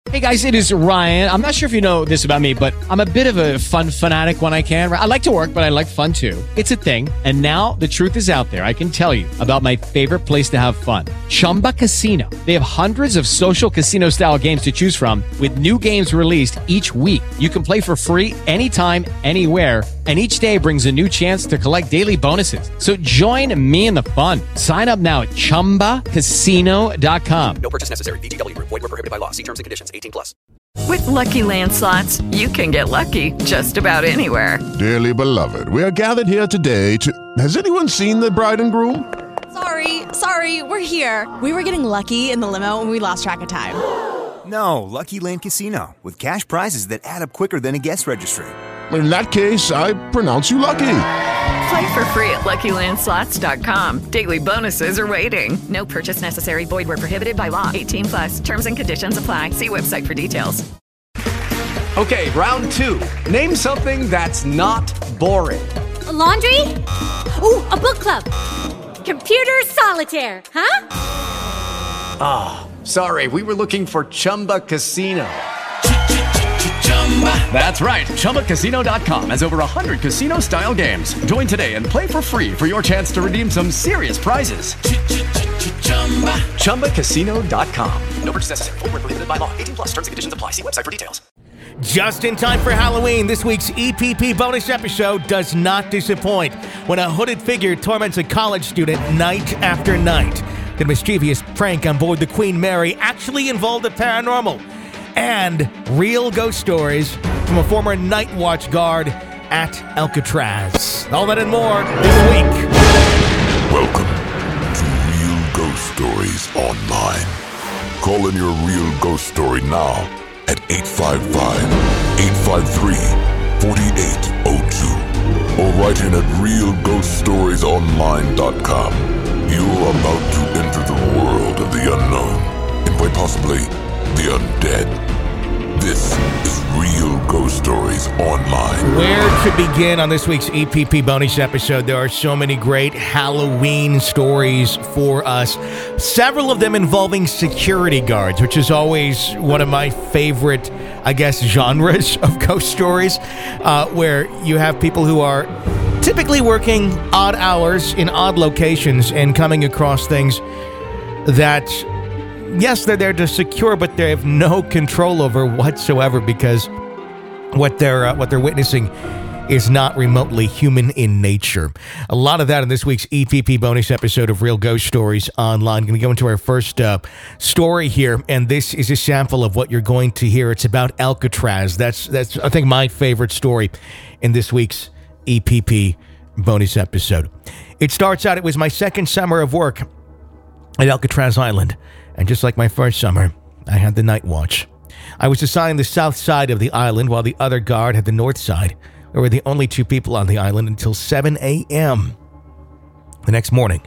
Hey guys, it is Ryan. I'm not sure if you know this about me, but I'm a bit of a fun fanatic when I can. I like to work, but I like fun too. It's a thing. And now the truth is out there. I can tell you about my favorite place to have fun. Chumba Casino. They have hundreds of social casino style games to choose from with new games released each week. You can play for free anytime, anywhere. And each day brings a new chance to collect daily bonuses. So join me in the fun. Sign up now at ChumbaCasino.com. No purchase necessary. VGW. Void where prohibited by law. See terms and conditions. 18+. With Lucky Land Slots, you can get lucky just about anywhere. Dearly beloved, we are gathered here today to... Has anyone seen the bride and groom? Sorry, we're here. We were getting lucky in the limo and we lost track of time. No, Lucky Land Casino, with cash prizes that add up quicker than a guest registry. In that case, I pronounce you lucky. Play for free at LuckyLandSlots.com. Daily bonuses are waiting. No purchase necessary. Void where prohibited by law. 18+. Terms and conditions apply. See website for details. Okay, round two. Name something that's not boring. A laundry? Ooh, a book club. Computer solitaire, huh? Ah, sorry, we were looking for Chumba Casino. That's right, ChumbaCasino.com has over 100 casino-style games. Join today and play for free for your chance to redeem some serious prizes. ChumbaCasino.com. No purchase necessary. Void where prohibited by law. 18+. Terms and conditions apply. See website for details. Just in time for Halloween, this week's EPP bonus episode does not disappoint when a hooded figure torments a college student night after night. The mischievous prank on board the Queen Mary actually involved the paranormal and real ghost stories from a former Night Watch guard at Alcatraz. All that and more this week. Welcome to Real Ghost Stories Online. Call in your real ghost story now at 855-853-4802 or write in at realghoststoriesonline.com. You're about to enter the world of the unknown and quite possibly the undead. This is Real Ghost Stories Online. Where to begin on this week's EPP bonus episode? There are so many great Halloween stories for us. Several of them involving security guards, which is always one of my favorite, I guess, genres of ghost stories, where you have people who are typically working odd hours in odd locations and coming across things that, yes, they're there to secure, but they have no control over whatsoever because what they're witnessing is not remotely human in nature. A lot of that in this week's EPP bonus episode of Real Ghost Stories Online. Going to go into our first story here, and this is a sample of what you're going to hear. It's about Alcatraz. That's I think my favorite story in this week's EPP bonus episode. It starts out, it was my second summer of work at Alcatraz Island. And just like my first summer, I had the night watch. I was assigned the south side of the island while the other guard had the north side. We were the only two people on the island until 7 a.m. the next morning.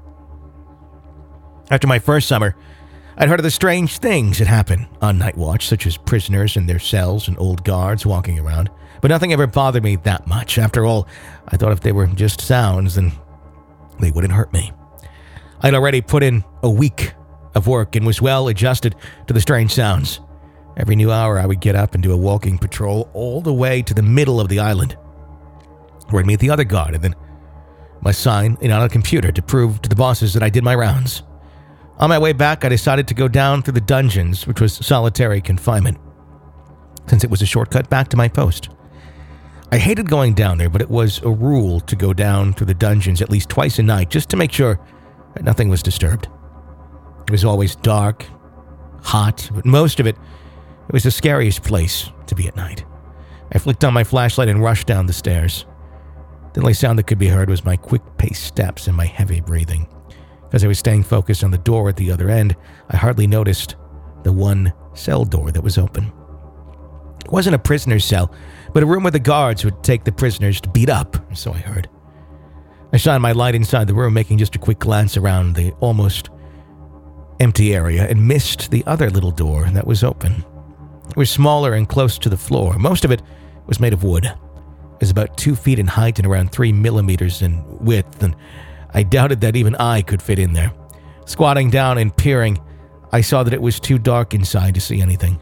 After my first summer, I'd heard of the strange things that happen on night watch, such as prisoners in their cells and old guards walking around. But nothing ever bothered me that much. After all, I thought if they were just sounds, then they wouldn't hurt me. I'd already put in a week of work and was well adjusted to the strange sounds. Every new hour, I would get up and do a walking patrol all the way to the middle of the island, where I'd meet the other guard and then must sign in on a computer to prove to the bosses that I did my rounds. On my way back, I decided to go down through the dungeons, which was solitary confinement, since it was a shortcut back to my post. I hated going down there, but it was a rule to go down through the dungeons at least twice a night, just to make sure that nothing was disturbed. It was always dark, hot, but most of it was the scariest place to be at night. I flicked on my flashlight and rushed down the stairs. The only sound that could be heard was my quick-paced steps and my heavy breathing. As I was staying focused on the door at the other end, I hardly noticed the one cell door that was open. It wasn't a prisoner's cell, but a room where the guards would take the prisoners to beat up, so I heard. I shined my light inside the room, making just a quick glance around the almost empty area, and missed the other little door that was open. It was smaller and close to the floor. Most of it was made of wood. It was about 2 feet in height and around 3 millimeters in width, and I doubted that even I could fit in there. Squatting down and peering, I saw that it was too dark inside to see anything.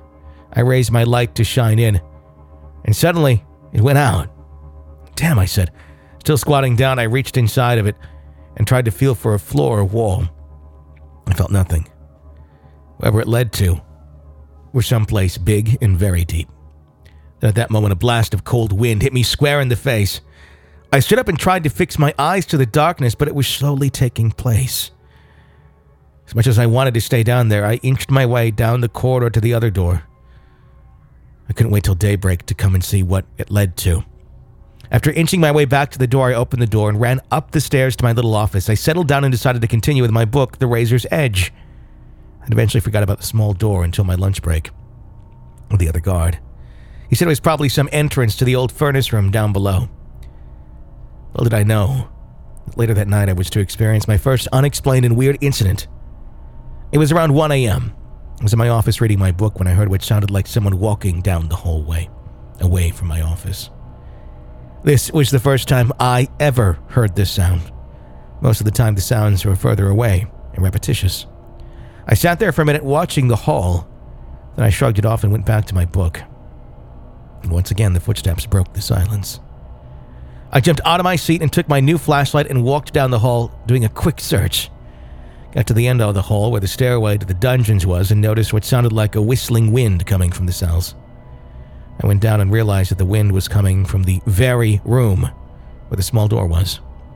I raised my light to shine in, and suddenly it went out. Damn, I said. Still squatting down, I reached inside of it and tried to feel for a floor or wall. I felt nothing. Wherever it led to were someplace big and very deep. Then at that moment, a blast of cold wind hit me square in the face. I stood up and tried to fix my eyes to the darkness, but it was slowly taking place. As much as I wanted to stay down there, I inched my way down the corridor to the other door. I couldn't wait till daybreak to come and see what it led to. After inching my way back to the door, I opened the door and ran up the stairs to my little office. I settled down and decided to continue with my book, The Razor's Edge. And eventually forgot about the small door until my lunch break with the other guard. He said it was probably some entrance to the old furnace room down below. Little did I know that later that night I was to experience my first unexplained and weird incident. It was around 1 a.m. I was in my office reading my book when I heard what sounded like someone walking down the hallway, away from my office. This was the first time I ever heard this sound. Most of the time the sounds were further away and repetitious. I sat there for a minute watching the hall, then I shrugged it off and went back to my book. And once again the footsteps broke the silence. I jumped out of my seat and took my new flashlight and walked down the hall, doing a quick search. Got to the end of the hall where the stairway to the dungeons was and noticed what sounded like a whistling wind coming from the cells. I went down and realized that the wind was coming from the very room where the small door was.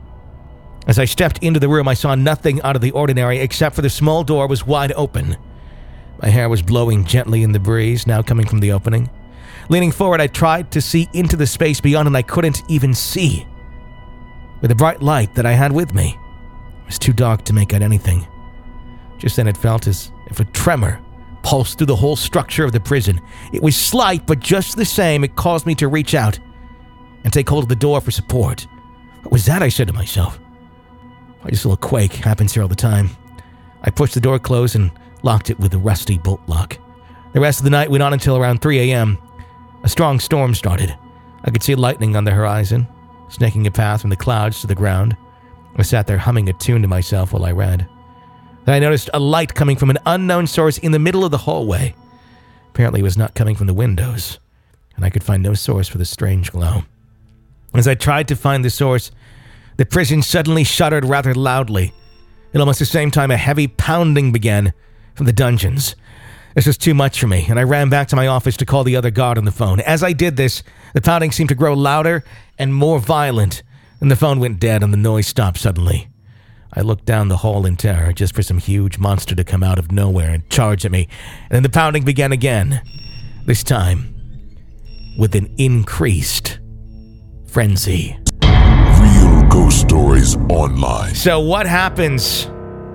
As I stepped into the room, I saw nothing out of the ordinary except for the small door was wide open. My hair was blowing gently in the breeze, now coming from the opening. Leaning forward, I tried to see into the space beyond, and I couldn't even see. With the bright light that I had with me, it was too dark to make out anything. Just then it felt as if a tremor pulsed through the whole structure of the prison. It was slight, but just the same, it caused me to reach out and take hold of the door for support. What was that? I said to myself. Why, just a little quake happens here all the time. I pushed the door closed and locked it with a rusty bolt lock. The rest of the night went on until around 3 a.m. A strong storm started. I could see lightning on the horizon, snaking a path from the clouds to the ground. I sat there humming a tune to myself while I read. Then I noticed a light coming from an unknown source in the middle of the hallway. Apparently it was not coming from the windows, and I could find no source for the strange glow. As I tried to find the source, the prison suddenly shuddered rather loudly. At almost the same time, a heavy pounding began from the dungeons. This was too much for me, and I ran back to my office to call the other guard on the phone. As I did this, the pounding seemed to grow louder and more violent, and the phone went dead and the noise stopped suddenly. I looked down the hall in terror just for some huge monster to come out of nowhere and charge at me, and then the pounding began again, this time with an increased frenzy. Real Ghost Stories Online. So what happens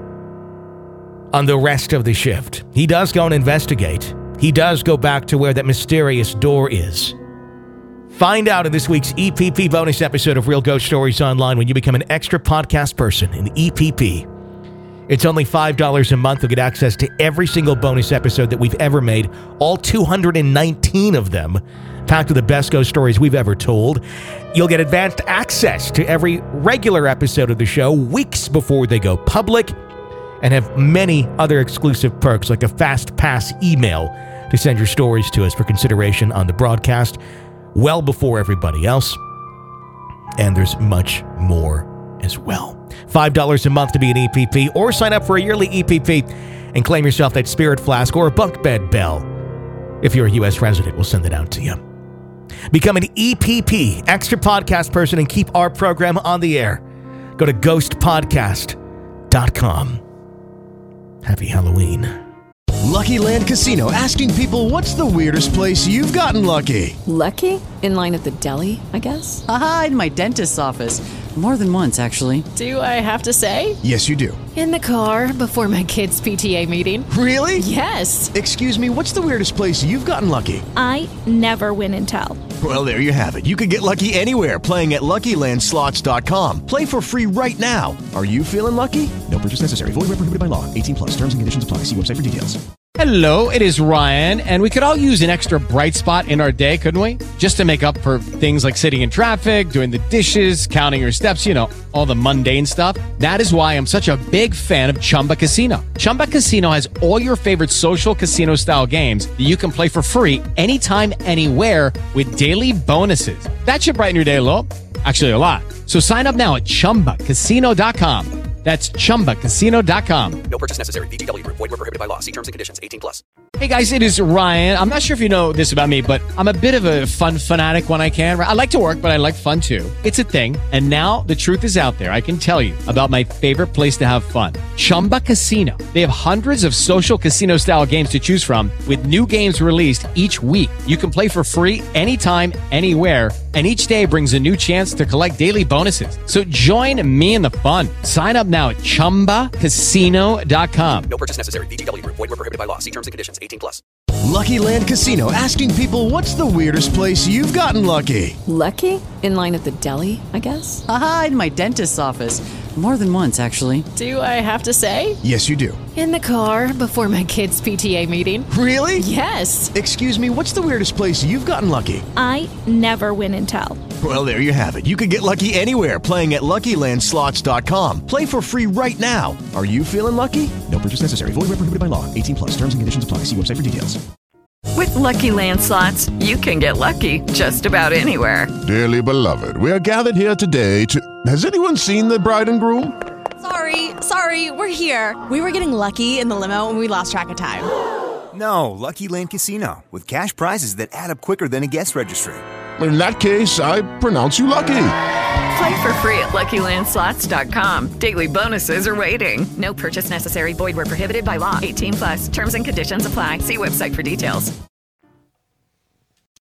on the rest of the shift? He does go and investigate. He does go back to where that mysterious door is. Find out in this week's EPP bonus episode of Real Ghost Stories Online when you become an extra podcast person in EPP. It's only $5 a month. You'll get access to every single bonus episode that we've ever made, all 219 of them, packed with the best ghost stories we've ever told. You'll get advanced access to every regular episode of the show weeks before they go public, and have many other exclusive perks like a fast pass email to send your stories to us for consideration on the broadcast well before everybody else. And there's much more as well. $5 a month to be an EPP, or sign up for a yearly EPP and claim yourself that spirit flask or a bunk bed bell. If you're a U.S. resident, we'll send it out to you. Become an EPP, extra podcast person, and keep our program on the air. Go to ghostpodcast.com. Happy Halloween. Lucky Land Casino, asking people, what's the weirdest place you've gotten lucky? Lucky? In line at the deli, I guess? Aha, in my dentist's office. More than once, actually. Do I have to say? Yes, you do. In the car before my kids' PTA meeting. Really? Yes. Excuse me, what's the weirdest place you've gotten lucky? I never win and tell. Well, there you have it. You can get lucky anywhere, playing at LuckyLandSlots.com. Play for free right now. Are you feeling lucky? No purchase necessary. Void where prohibited by law. 18+. Terms and conditions apply. See website for details. Hello, it is Ryan, and we could all use an extra bright spot in our day, couldn't we? Just to make up for things like sitting in traffic, doing the dishes, counting your steps, all the mundane stuff. That is why I'm such a big fan of Chumba Casino. Chumba Casino has all your favorite social casino-style games that you can play for free anytime, anywhere with daily bonuses. That should brighten your day a little. Actually, a lot. So sign up now at ChumbaCasino.com. That's ChumbaCasino.com. No purchase necessary. VGW Group. Void where prohibited by law. See terms and conditions. 18+. Hey guys, it is Ryan. I'm not sure if you know this about me, but I'm a bit of a fun fanatic when I can. I like to work, but I like fun too. It's a thing. And now the truth is out there. I can tell you about my favorite place to have fun. Chumba Casino. They have hundreds of social casino style games to choose from with new games released each week. You can play for free anytime, anywhere. And each day brings a new chance to collect daily bonuses. So join me in the fun. Sign up now at ChumbaCasino.com. No purchase necessary. VGW Group. Void where prohibited by law. See terms and conditions. 18+. Lucky Land Casino, asking people, what's the weirdest place you've gotten lucky? Lucky? In line at the deli, I guess? Aha, in my dentist's office. More than once, actually. Do I have to say? Yes, you do. In the car before my kids' PTA meeting. Really? Yes. Excuse me, what's the weirdest place you've gotten lucky? I never win and tell. Well, there you have it. You can get lucky anywhere, playing at LuckyLandSlots.com. Play for free right now. Are you feeling lucky? No purchase necessary. Void where prohibited by law. 18+. Terms and conditions apply. See website for details. With Lucky Land Slots, you can get lucky just about anywhere. Dearly beloved, we are gathered here today to... Has anyone seen the bride and groom? Sorry, we're here. We were getting lucky in the limo and we lost track of time. No, Lucky Land Casino, with cash prizes that add up quicker than a guest registry. In that case, I pronounce you lucky. Play for free at LuckyLandSlots.com. Daily bonuses are waiting. No purchase necessary. Void where prohibited by law. 18+. Terms and conditions apply. See website for details.